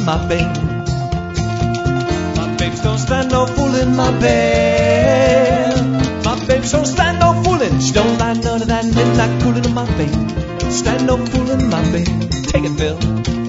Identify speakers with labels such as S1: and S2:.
S1: my babe. My babes don't stand no fooling, my babe. My babes don't stand no fooling. She don't like none of that midnight cooling, my babe. Stand no fooling, my babe. Take it, Bill.